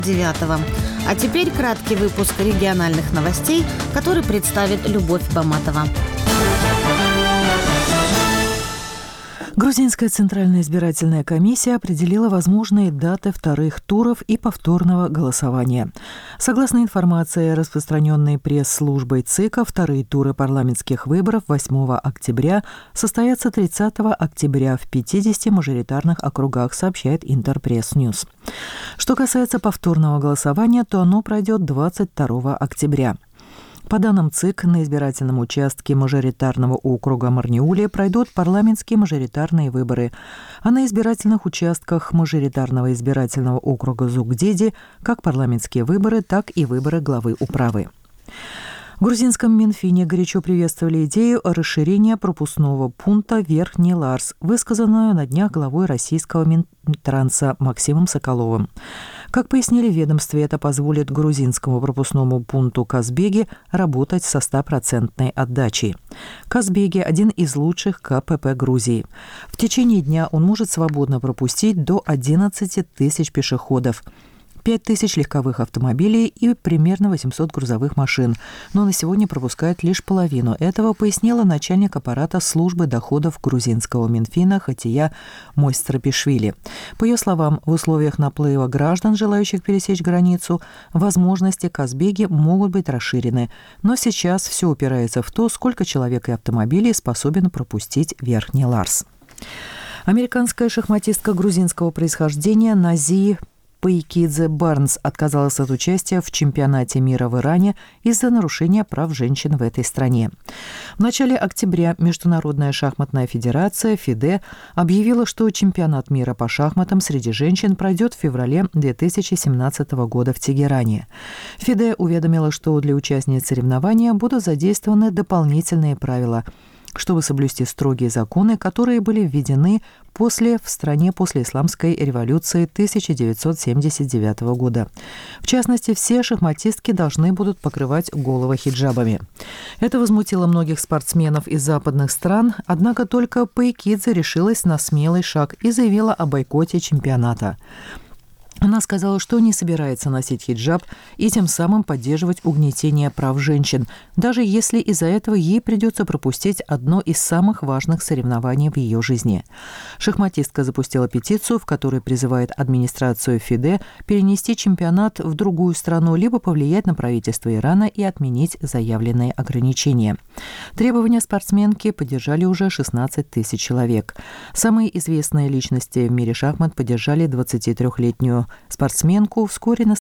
9. А теперь краткий выпуск региональных новостей, который представит Любовь Баматова. Грузинская Центральная избирательная комиссия определила возможные даты вторых туров и повторного голосования. Согласно информации, распространенной пресс-службой ЦИКа, вторые туры парламентских выборов 8 октября состоятся 30 октября в 50 мажоритарных округах, сообщает Интерпресс-Ньюс. Что касается повторного голосования, то оно пройдет 22 октября. По данным ЦИК, на избирательном участке мажоритарного округа Марниуле пройдут парламентские мажоритарные выборы, а на избирательных участках мажоритарного избирательного округа Зугдиди как парламентские выборы, так и выборы главы управы. В грузинском Минфине горячо приветствовали идею о расширении пропускного пункта Верхний Ларс, высказанную на днях главой российского Минтранса Максимом Соколовым. Как пояснили в ведомстве, это позволит грузинскому пропускному пункту Казбеги работать со 100% отдачей. Казбеги – один из лучших КПП Грузии. В течение дня он может свободно пропустить до 11 тысяч пешеходов, 5 тысяч легковых автомобилей и примерно 800 грузовых машин. Но на сегодня пропускает лишь половину этого, пояснила начальник аппарата службы доходов грузинского Минфина Хатия Мойстрапишвили. По ее словам, в условиях наплыва граждан, желающих пересечь границу, возможности Казбеги могут быть расширены. Но сейчас все упирается в то, сколько человек и автомобилей способен пропустить Верхний Ларс. Американская шахматистка грузинского происхождения Назии Пайкидзе Барнс отказалась от участия в чемпионате мира в Иране из-за нарушения прав женщин в этой стране. В начале октября Международная шахматная федерация ФИДЕ объявила, что чемпионат мира по шахматам среди женщин пройдет в феврале 2017 года в Тегеране. ФИДЕ уведомила, что для участниц соревнования будут задействованы дополнительные правила, чтобы соблюсти строгие законы, которые были введены в стране после исламской революции 1979 года. В частности, все шахматистки должны будут покрывать головы хиджабами. Это возмутило многих спортсменов из западных стран, однако только Пайкидзе решилась на смелый шаг и заявила о бойкоте чемпионата. Она сказала, что не собирается носить хиджаб и тем самым поддерживать угнетение прав женщин, даже если из-за этого ей придется пропустить одно из самых важных соревнований в ее жизни. Шахматистка запустила петицию, в которой призывает администрацию ФИДЕ перенести чемпионат в другую страну, либо повлиять на правительство Ирана и отменить заявленные ограничения. Требования спортсменки поддержали уже 16 тысяч человек. Самые известные личности в мире шахмат поддержали 23-летнюю спортсменку. Вскоре